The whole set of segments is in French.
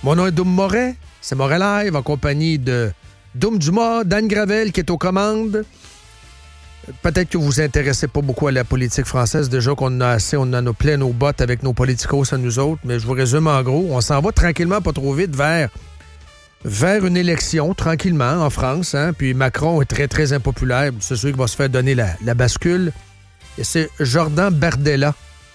Mon nom est Doum Moret. C'est Moret Live en compagnie de Doum Dumas, Dan Gravel qui est aux commandes. Peut-être que vous vous intéressez pas beaucoup à la politique française. Déjà qu'on en a assez, on en a plein nos bottes avec nos politicos à nous autres. Mais je vous résume en gros. On s'en va tranquillement, pas trop vite, vers une élection, tranquillement, en France. Hein? Puis Macron est très, très impopulaire. C'est sûr qu'il va se faire donner la bascule. Et c'est Jordan Bardella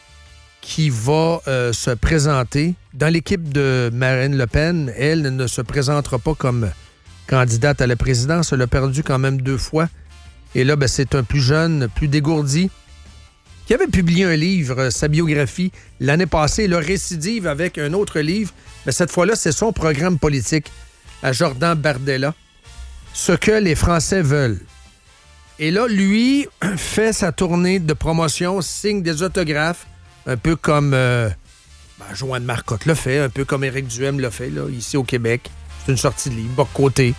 qui va se présenter dans l'équipe de Marine Le Pen. Elle ne se présentera pas comme candidate à la présidence. Elle a perdu quand même 2 fois. Et là, c'est un plus jeune, plus dégourdi, qui avait publié un livre, sa biographie, l'année passée. Il a récidive avec un autre livre. Mais cette fois-là, c'est son programme politique à Jordan Bardella. Ce que les Français veulent. Et là, lui fait sa tournée de promotion, signe des autographes, un peu comme Joanne Marcotte l'a fait, un peu comme Éric Duhem l'a fait, là, ici au Québec. C'est une sortie de livre, bas côté.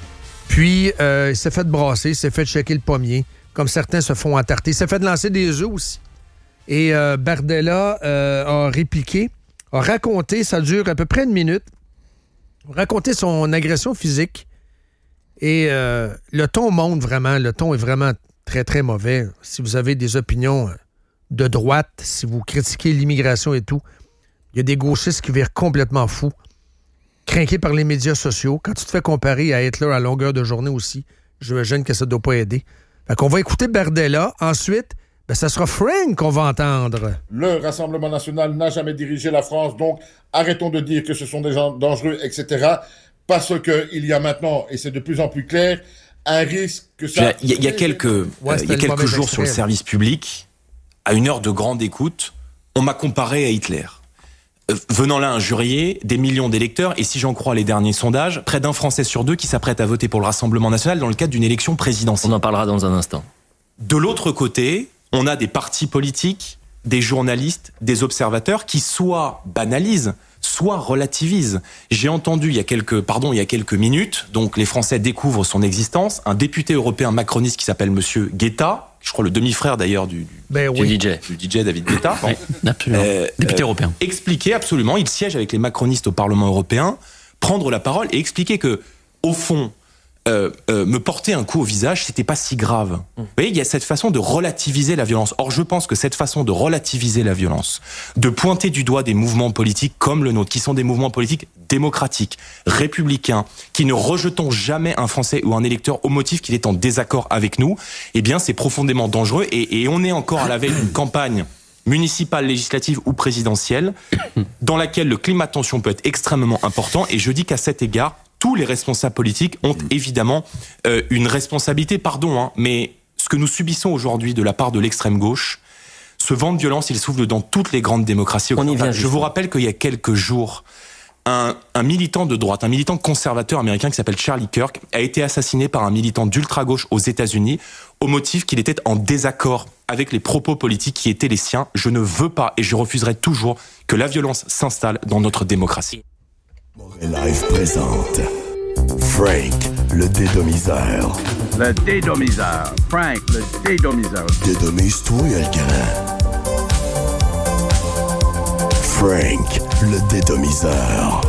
Puis, il s'est fait brasser, il s'est fait checker le pommier, comme certains se font entarter. Il s'est fait lancer des œufs aussi. Et Bardella a répliqué, a raconté, ça dure à peu près 1 minute, a raconté son agression physique. Et le ton monte vraiment, le ton est vraiment très, très mauvais. Si vous avez des opinions de droite, si vous critiquez l'immigration et tout, il y a des gauchistes qui virent complètement fous. Crinqué par les médias sociaux. Quand tu te fais comparer à Hitler à longueur de journée aussi, j'imagine que ça ne doit pas aider. Fait qu'on va écouter Bardella. Ensuite, ça sera Frank qu'on va entendre. Le Rassemblement national n'a jamais dirigé la France, donc arrêtons de dire que ce sont des gens dangereux, etc. Parce qu'il y a maintenant, et c'est de plus en plus clair, un risque que ça... Il y a quelques jours sur le service public, à 1 heure de grande écoute, on m'a comparé à Hitler. Venant là injurier des millions d'électeurs, et si j'en crois les derniers sondages, près d'un Français sur 2 qui s'apprête à voter pour le Rassemblement national dans le cadre d'une élection présidentielle. On en parlera dans un instant. De l'autre côté, on a des partis politiques, des journalistes, des observateurs qui soit banalisent, soit relativisent. J'ai entendu il y a quelques minutes, donc les Français découvrent son existence, un député européen macroniste qui s'appelle Monsieur Guetta, je crois le demi-frère d'ailleurs du DJ David Guetta. Oui, absolument. Député européen. Expliquer absolument, il siège avec les macronistes au Parlement européen, prendre la parole et expliquer que, au fond, me porter un coup au visage, c'était pas si grave. Vous voyez, il y a cette façon de relativiser la violence. Or, je pense que cette façon de relativiser la violence, de pointer du doigt des mouvements politiques comme le nôtre, qui sont des mouvements politiques démocratiques, républicains, qui ne rejetons jamais un Français ou un électeur au motif qu'il est en désaccord avec nous, eh bien, c'est profondément dangereux. Et on est encore à la veille d'une campagne municipale, législative ou présidentielle, dans laquelle le climat de tension peut être extrêmement important. Et je dis qu'à cet égard, tous les responsables politiques ont évidemment une responsabilité, mais ce que nous subissons aujourd'hui de la part de l'extrême gauche, ce vent de violence, il souffle dans toutes les grandes démocraties occidentales. Je vous rappelle qu'il y a quelques jours, un militant de droite, un militant conservateur américain qui s'appelle Charlie Kirk, a été assassiné par un militant d'ultra-gauche aux États-Unis au motif qu'il était en désaccord avec les propos politiques qui étaient les siens. Je ne veux pas et je refuserai toujours que la violence s'installe dans notre démocratie. Moret Live présente Frank, le dédomiseur. Le dédomiseur. Frank, le dédomiseur. Dédomise-toi, le grand. Frank, le dédomiseur.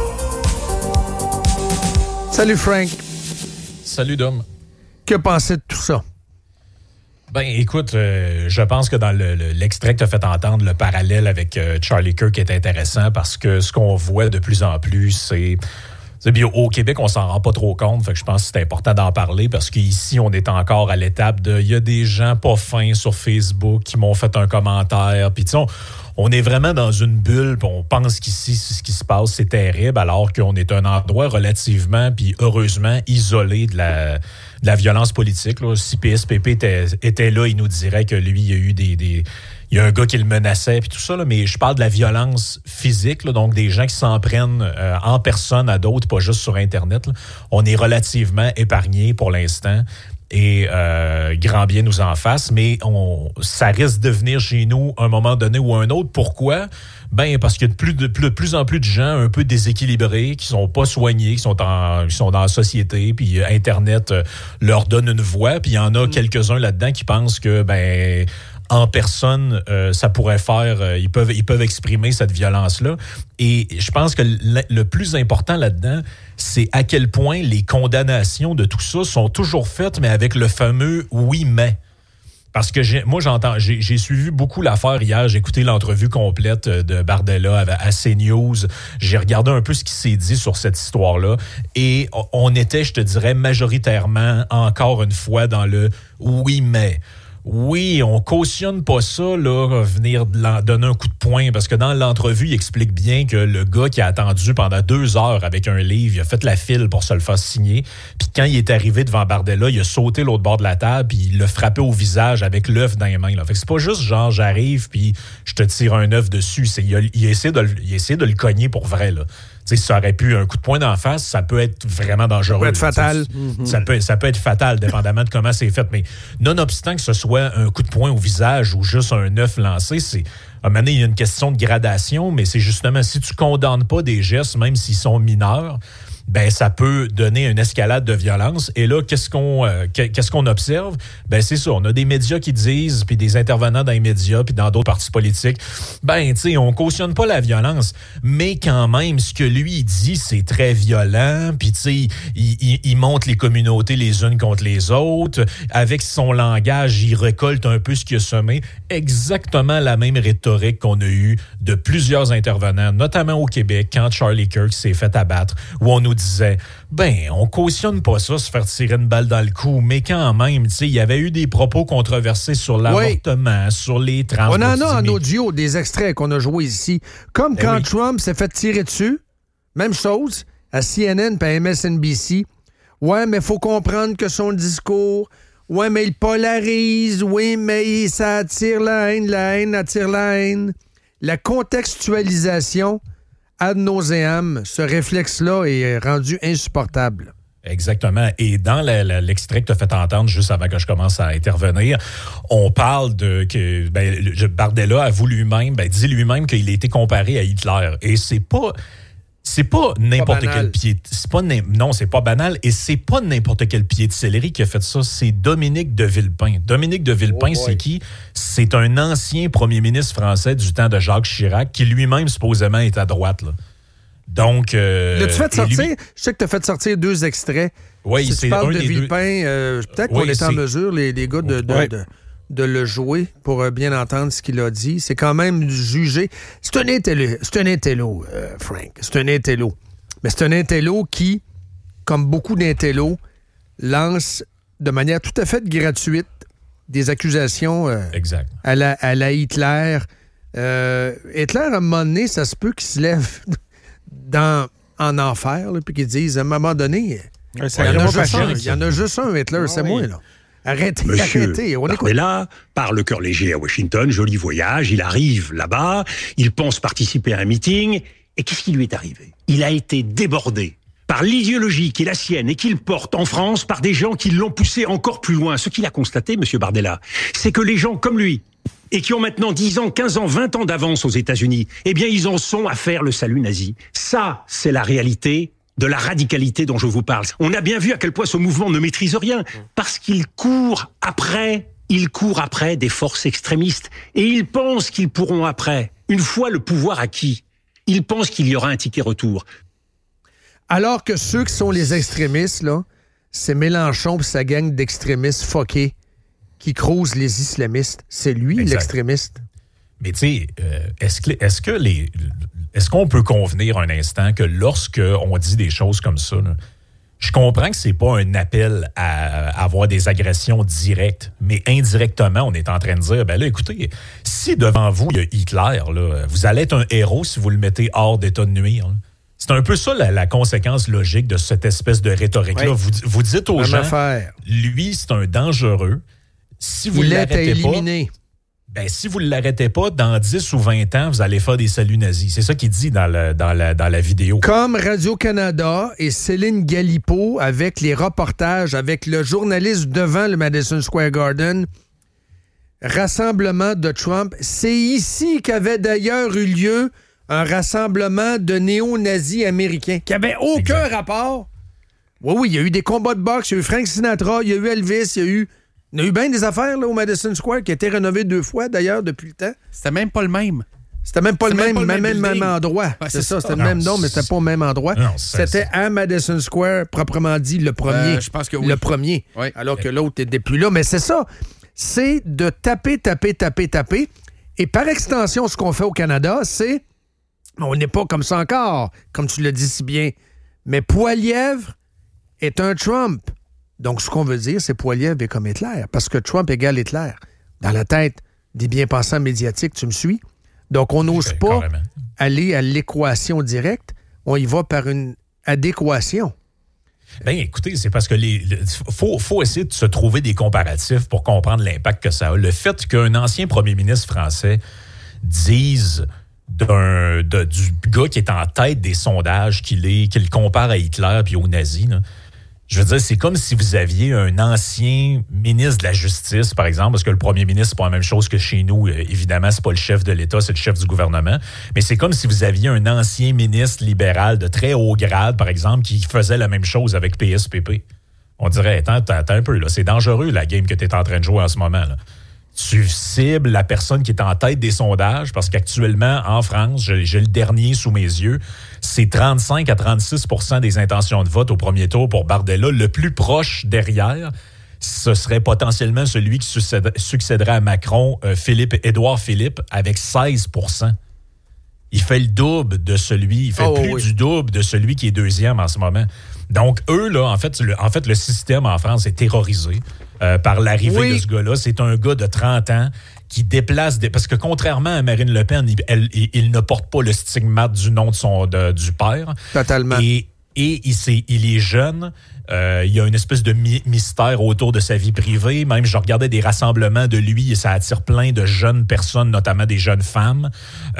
Salut Frank. Salut Dom. Que pensez de tout ça? Ben, écoute, je pense que dans l'extrait que tu as fait entendre, le parallèle avec Charlie Kirk est intéressant parce que ce qu'on voit de plus en plus, c'est au Québec, on s'en rend pas trop compte. Fait que je pense que c'est important d'en parler parce qu'ici, on est encore à l'étape de... Il y a des gens pas fins sur Facebook qui m'ont fait un commentaire. Puis tu sais, on est vraiment dans une bulle. Puis on pense qu'ici, ce qui se passe, c'est terrible, alors qu'on est un endroit relativement, puis heureusement, isolé de la violence politique. Là. Si PSPP était là, il nous dirait que lui, il y a eu il y a un gars qui le menaçait, puis tout ça, là, mais je parle de la violence physique, là, donc des gens qui s'en prennent en personne à d'autres, pas juste sur Internet. Là. On est relativement épargnés pour l'instant et grand bien nous en fasse, mais ça risque de venir chez nous à un moment donné ou un autre. Pourquoi? Ben parce qu'il y a de plus en plus de gens un peu déséquilibrés, qui sont pas soignés, qui sont dans la société, puis Internet leur donne une voix, puis il y en a quelques-uns là-dedans qui pensent que en personne, ça pourrait faire... ils peuvent exprimer cette violence-là. Et je pense que le plus important là-dedans, c'est à quel point les condamnations de tout ça sont toujours faites, mais avec le fameux « oui, mais ». Parce que j'ai suivi beaucoup l'affaire hier, j'ai écouté l'entrevue complète de Bardella à CNews, j'ai regardé un peu ce qui s'est dit sur cette histoire-là, et on était, je te dirais, majoritairement, encore une fois, dans le « oui, mais ». Oui, on cautionne pas ça, là, venir donner un coup de poing, parce que dans l'entrevue, il explique bien que le gars qui a attendu pendant 2 heures avec un livre, il a fait la file pour se le faire signer, puis quand il est arrivé devant Bardella, il a sauté l'autre bord de la table, puis il l'a frappé au visage avec l'œuf dans les mains. Là. Fait que c'est pas juste genre, j'arrive, puis je te tire un œuf dessus. Il essaie de le cogner pour vrai, là. T'sais, ça aurait pu un coup de poing d'en face, ça peut être vraiment dangereux. Ça peut être fatal. Ça peut être fatal, dépendamment de comment c'est fait. Mais nonobstant que ce soit un coup de poing au visage ou juste un œuf lancé, c'est... À un moment donné, il y a une question de gradation, mais c'est justement, si tu condamnes pas des gestes, même s'ils sont mineurs, ben ça peut donner une escalade de violence. Et là, qu'est-ce qu'on observe? Ben c'est ça, on a des médias qui disent, puis des intervenants dans les médias, puis dans d'autres partis politiques, ben tu sais, on cautionne pas la violence, mais quand même, ce que lui il dit, c'est très violent, puis tu sais, il monte les communautés les unes contre les autres, avec son langage, il récolte un peu ce qu'il a semé, exactement la même rhétorique qu'on a eue de plusieurs intervenants, notamment au Québec, quand Charlie Kirk s'est fait abattre, où on nous disait, on cautionne pas ça, se faire tirer une balle dans le cou, mais quand même, tu sais, il y avait eu des propos controversés sur l'avortement, sur les trans. On en a en audio des extraits qu'on a joués ici. Comme quand Trump s'est fait tirer dessus, même chose, à CNN et à MSNBC. Ouais, mais il faut comprendre que son discours, ouais, mais il polarise, oui, mais ça attire la haine attire la haine. La contextualisation ad nauseam, ce réflexe-là est rendu insupportable. Exactement. Et dans l'extrait que tu as fait entendre juste avant que je commence à intervenir, on parle de que Bardella avoue lui-même, dit lui-même qu'il a été comparé à Hitler. Et c'est pas n'importe quel pied. Non, c'est pas banal. Et c'est pas n'importe quel pied de céleri qui a fait ça. C'est Dominique de Villepin. Dominique de Villepin, c'est qui? C'est un ancien premier ministre français du temps de Jacques Chirac qui lui-même supposément est à droite. Là. Donc... L'as-tu fait sortir? Je sais que tu as fait sortir 2 extraits. Oui, si c'est tu parles un de des Villepin, peut-être qu'on est en mesure, les gars, de le jouer pour bien entendre ce qu'il a dit. C'est quand même jugé. C'est un intello, Frank. C'est un intello. Mais c'est un intello qui, comme beaucoup d'intellos, lance de manière tout à fait gratuite des accusations à la Hitler. Hitler, à un moment donné, ça se peut qu'il se lève en enfer, puis qu'il dise, à un moment donné, il y en a juste un, Hitler, c'est moi, là. Arrêtez. On écoute. Bardella part le cœur léger à Washington, joli voyage, il arrive là-bas, il pense participer à un meeting, et qu'est-ce qui lui est arrivé? Il a été débordé par l'idéologie qui est la sienne et qu'il porte en France par des gens qui l'ont poussé encore plus loin. Ce qu'il a constaté, M. Bardella, c'est que les gens comme lui, et qui ont maintenant 10 ans, 15 ans, 20 ans d'avance aux États-Unis, eh bien, ils en sont à faire le salut nazi. Ça, c'est la réalité de la radicalité dont je vous parle. On a bien vu à quel point ce mouvement ne maîtrise rien, parce qu'il court après des forces extrémistes, et ils pensent qu'ils pourront après, une fois le pouvoir acquis, ils pensent qu'il y aura un ticket retour. Alors que ceux qui sont les extrémistes, là, c'est Mélenchon et sa gang d'extrémistes fuckés qui crousent les islamistes. C'est lui, l'extrémiste. Mais tu sais, est-ce qu'on peut convenir un instant que lorsque on dit des choses comme ça, là, je comprends que c'est pas un appel à avoir des agressions directes, mais indirectement, on est en train de dire, ben là, écoutez, si devant vous, il y a Hitler, là, vous allez être un héros si vous le mettez hors d'état de nuire. Là. C'est un peu ça la conséquence logique de cette espèce de rhétorique-là. Oui. Vous dites aux gens, lui, c'est un dangereux. Si vous l'arrêtez pas, si vous ne l'arrêtez pas, dans 10 ou 20 ans, vous allez faire des saluts nazis. C'est ça qu'il dit dans la vidéo. Comme Radio-Canada et Céline Galipeau, avec les reportages, avec le journaliste devant le Madison Square Garden, rassemblement de Trump. C'est ici qu'avait d'ailleurs eu lieu un rassemblement de néo-nazis américains qui n'avait aucun rapport. Oui, il y a eu des combats de boxe, il y a eu Frank Sinatra, il y a eu Elvis, il y a eu Il y a eu bien des affaires là, au Madison Square qui a été rénové 2 fois, d'ailleurs, depuis le temps. C'était même pas le même. C'était même pas le même endroit. Ouais, c'est ça, c'était le même nom, mais c'était pas au même endroit. Non, c'était à Madison Square, proprement dit, le premier. Je pense que oui. Le premier. Oui. Alors que l'autre n'était plus là. Mais c'est ça. C'est de taper. Et par extension, ce qu'on fait au Canada, c'est... On n'est pas comme ça encore, comme tu le dis si bien. Mais Poilievre est un Trump. Donc, ce qu'on veut dire, c'est Poilievre est comme Hitler. Parce que Trump égale Hitler. Dans la tête des bien-pensants médiatiques, tu me suis? Donc, on n'ose pas aller à l'équation directe. On y va par une adéquation. Bien, écoutez, c'est parce que faut essayer de se trouver des comparatifs pour comprendre l'impact que ça a. Le fait qu'un ancien premier ministre français dise du gars qui est en tête des sondages qu'il compare à Hitler puis aux nazis, là, je veux dire, c'est comme si vous aviez un ancien ministre de la Justice, par exemple, parce que le premier ministre, c'est pas la même chose que chez nous. Évidemment, c'est pas le chef de l'État, c'est le chef du gouvernement. Mais c'est comme si vous aviez un ancien ministre libéral de très haut grade, par exemple, qui faisait la même chose avec PSPP. On dirait, attends un peu, là, c'est dangereux, la game que tu es en train de jouer en ce moment, là. Tu cibles la personne qui est en tête des sondages parce qu'actuellement, en France, j'ai le dernier sous mes yeux, c'est 35 à 36 % des intentions de vote au premier tour pour Bardella. Le plus proche derrière, ce serait potentiellement celui qui succéderait à Macron, Édouard Philippe, avec 16 %. Il fait le double de celui, il fait du double de celui qui est deuxième en ce moment. Donc, eux, là, en fait, le système en France est terrorisé par l'arrivée de ce gars-là. C'est un gars de 30 ans qui déplace... Parce que contrairement à Marine Le Pen, il ne porte pas le stigmate du nom du père. Totalement. Et il est jeune. Il y a une espèce de mystère autour de sa vie privée. Même, je regardais des rassemblements de lui et ça attire plein de jeunes personnes, notamment des jeunes femmes.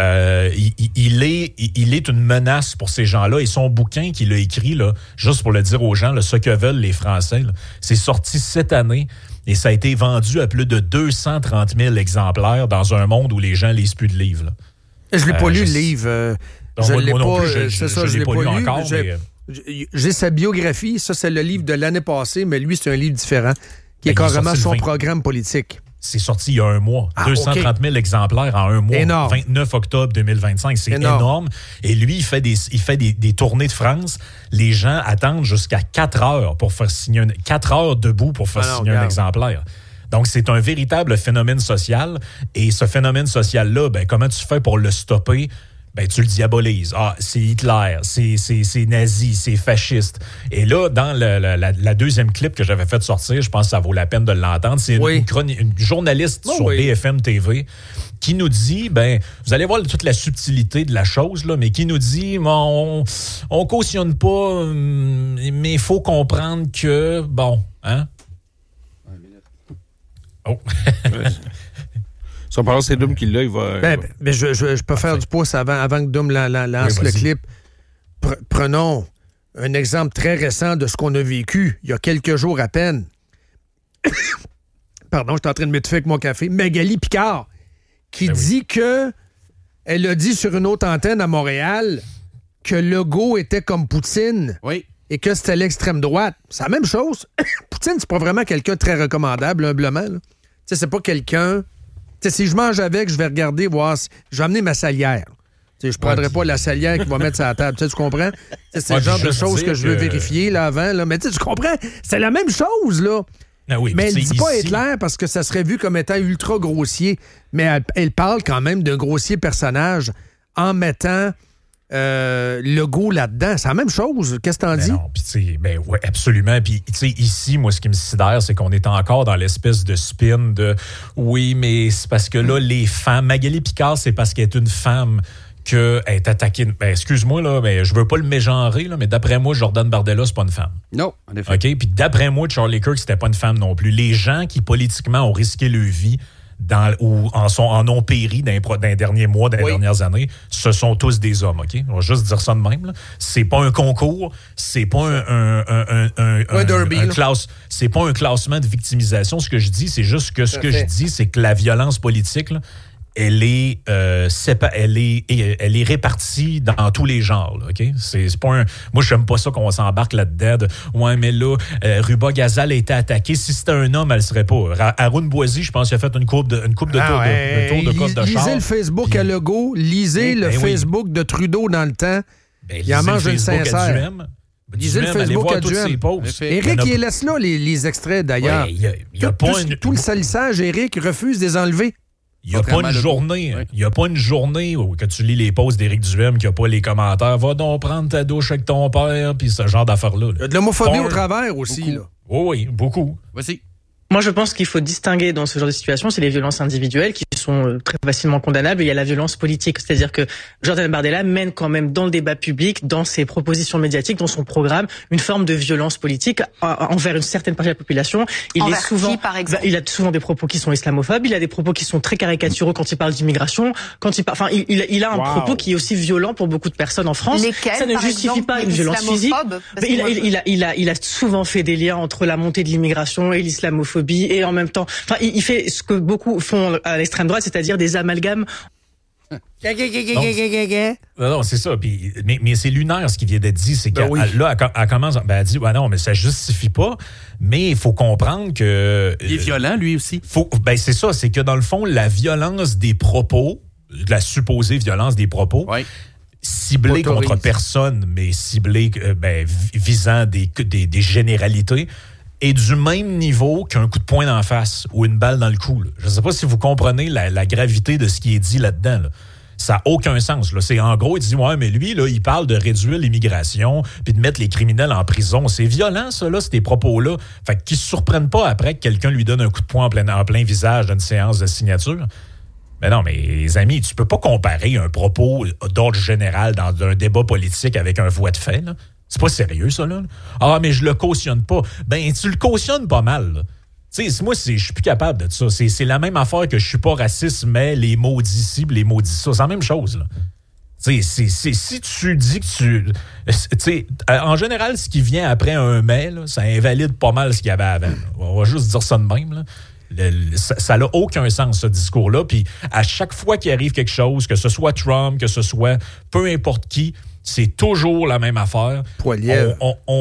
Il est une menace pour ces gens-là. Et son bouquin qu'il a écrit, là, juste pour le dire aux gens, là, ce que veulent les Français, là, c'est sorti cette année et ça a été vendu à plus de 230 000 exemplaires dans un monde où les gens lisent plus de livres. Là. Je l'ai pas lu, le livre. Je l'ai pas lu encore, mais... J'ai sa biographie, ça c'est le livre de l'année passée, mais lui c'est un livre différent, qui est carrément son programme politique. C'est sorti il y a un mois. 230 000 exemplaires en un mois. Énorme. 29 octobre 2025, c'est énorme. Et lui, il fait des tournées de France. Les gens attendent jusqu'à 4 heures pour faire signer 4 heures debout pour faire signer un exemplaire. Donc, c'est un véritable phénomène social. Et ce phénomène social-là, comment tu fais pour le stopper? Tu le diabolises. Ah, c'est Hitler, c'est nazi, c'est fasciste. Et là, dans la deuxième clip que j'avais fait sortir, je pense que ça vaut la peine de l'entendre, c'est une journaliste sur BFM TV qui nous dit, vous allez voir toute la subtilité de la chose, là, mais qui nous dit, on cautionne pas, mais il faut comprendre que, Oh! Si on pense que c'est Doom qui l'a, il va... Mais je peux faire du pouce avant que Doom lance le clip. Prenons un exemple très récent de ce qu'on a vécu il y a quelques jours à peine. Pardon, je suis en train de m'étouffer avec mon café. Magali Picard, qui dit que elle a dit sur une autre antenne à Montréal que Legault était comme Poutine. Oui. Et que c'était l'extrême droite. C'est la même chose. Poutine, c'est pas vraiment quelqu'un de très recommandable, humblement. Tu sais, c'est pas quelqu'un... T'sais, si je mange avec, je vais regarder, voir si... Je vais amener ma salière. T'sais, je ne prendrai pas la salière qu'il va mettre sur la table. Tu comprends? C'est le genre de choses que je veux vérifier là, avant. Là. Mais tu comprends? C'est la même chose, là. Oui, mais elle ne dit pas Hitler parce que ça serait vu comme étant ultra grossier. Mais elle parle quand même d'un grossier personnage en mettant Legault là-dedans. C'est la même chose. Qu'est-ce que t'en dis? Non, puis oui, absolument. Puis, tu sais, ici, moi, ce qui me sidère, c'est qu'on est encore dans l'espèce de spin de oui, mais c'est parce que là, les femmes. Magali Picard, c'est parce qu'elle est une femme qu'elle est attaquée. Excuse-moi, là, mais je veux pas le mégenrer, là, mais d'après moi, Jordan Bardella, c'est pas une femme. Non, en effet. OK? Puis d'après moi, Charlie Kirk, c'était pas une femme non plus. Les gens qui, politiquement, ont risqué leur vie ou en ont péri dans les derniers mois, dans les dernières années, ce sont tous des hommes, OK? On va juste dire ça de même, là. C'est pas un concours, c'est pas un derby, c'est pas un classement de victimisation. Ce que je dis, c'est juste que je dis, c'est que la violence politique, là, elle est répartie dans tous les genres. Là, OK? C'est pas moi, j'aime pas ça qu'on s'embarque là-dedans. Ouais, mais là, Ruba Gazal a été attaquée. Si c'était un homme, elle serait pas. Haroun Boisy, je pense qu'il a fait une coupe de tour de char. Lisez le Facebook à Legault, lisez le Facebook de Trudeau dans le temps. Il en mange une sincère. Lisez le Facebook à Duhem. Éric, il laisse là les extraits, d'ailleurs. Tout le salissage, Éric refuse de les enlever. Il n'y a pas une journée où que tu lis les posts d'Éric Duhem qui n'a pas les commentaires. Va donc prendre ta douche avec ton père, puis ce genre d'affaires-là. Il y a de l'homophobie au travers aussi. Là. Oui, beaucoup. Voici. Moi, je pense qu'il faut distinguer dans ce genre de situation, c'est les violences individuelles qui sont très facilement condamnables et il y a la violence politique. C'est-à-dire que Jordan Bardella mène quand même dans le débat public, dans ses propositions médiatiques, dans son programme, une forme de violence politique envers une certaine partie de la population. Il a souvent des propos qui sont islamophobes, il a des propos qui sont très caricaturaux quand il parle d'immigration, il a un propos qui est aussi violent pour beaucoup de personnes en France. Ça ne justifie pas une violence physique. Il a souvent fait des liens entre la montée de l'immigration et l'islamophobie. Et en même temps, il fait ce que beaucoup font à l'extrême droite, c'est-à-dire des amalgames. Non, c'est ça. Mais c'est lunaire ce qui vient d'être dit. C'est qu'elle commence, elle dit, non, mais ça justifie pas. Mais il faut comprendre que. Il est violent, lui aussi. C'est ça. C'est que dans le fond, la violence des propos, la supposée violence des propos, ciblée contre personne, mais ciblée, visant des généralités, est du même niveau qu'un coup de poing d'en face ou une balle dans le cou. Là. Je ne sais pas si vous comprenez la gravité de ce qui est dit là-dedans. Là. Ça n'a aucun sens. Là. C'est en gros, il dit, ouais, mais lui, là, il parle de réduire l'immigration puis de mettre les criminels en prison. C'est violent, ça, là, ces propos-là. Fait qu'ils ne se surprennent pas après que quelqu'un lui donne un coup de poing en plein visage d'une séance de signature. Mais non, mais les amis, tu peux pas comparer un propos d'ordre général dans un débat politique avec un voie de fait, là. C'est pas sérieux, ça, là. Ah, mais je le cautionne pas. Ben, tu le cautionnes pas mal, tu sais, moi, je suis plus capable de ça. C'est la même affaire que je suis pas raciste, mais les maudits ci, les maudits ça. C'est la même chose, là. Tu sais, si tu dis que tu sais, en général, ce qui vient après un mais, là, ça invalide pas mal ce qu'il y avait avant. Là. On va juste dire ça de même, là. Ça n'a aucun sens, ce discours-là. Puis à chaque fois qu'il arrive quelque chose, que ce soit Trump, que ce soit peu importe qui, c'est toujours la même affaire. Poilievre.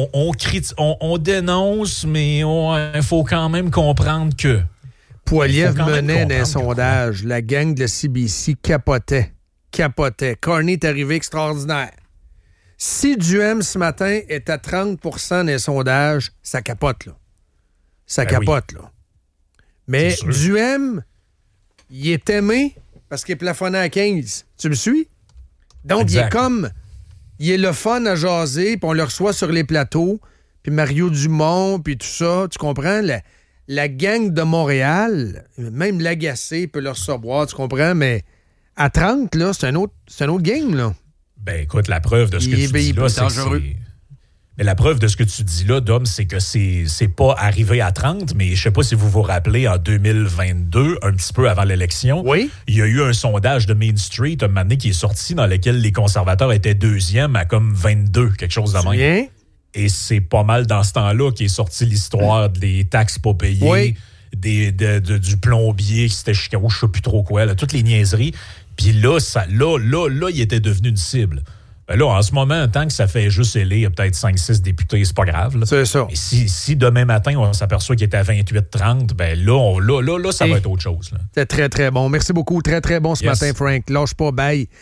On dénonce, mais il faut quand même comprendre que... Poilievre menait dans un sondage. La gang de la CBC capotait. Carney est arrivé extraordinaire. Si Duhem, ce matin, est à 30 % des sondages, ça capote, là. Ça capote, là. Mais Duhem, il est aimé parce qu'il est plafonné à 15. Tu me suis? Donc, exact. Il est le fun à jaser, puis on le reçoit sur les plateaux, puis Mario Dumont, puis tout ça. Tu comprends? La gang de Montréal, même l'Agacé peut le recevoir, tu comprends? Mais à 30, là, c'est un autre game, là. Ben, écoute, la preuve de ce que tu dis là, c'est dangereux. Mais la preuve de ce que tu dis là, Dom, c'est que c'est pas arrivé à 30, mais je sais pas si vous vous rappelez, en 2022, un petit peu avant l'élection, il y a eu un sondage de Main Street, un moment donné, qui est sorti, dans lequel les conservateurs étaient deuxième à comme 22, quelque chose de même. Et c'est pas mal dans ce temps-là qu'est sorti l'histoire des taxes pas payées, du plombier qui s'était Chicago, je sais plus trop quoi, là, toutes les niaiseries. Puis là, il était devenu une cible. Ben là, en ce moment, tant que ça fait juste élire peut-être 5-6 députés, c'est pas grave. Là. C'est ça. Mais si demain matin, on s'aperçoit qu'il était à 28-30, ben là, ça va être autre chose. Là. C'est très, très bon. Merci beaucoup. Très, très bon ce matin, Frank. Lâche pas, bye.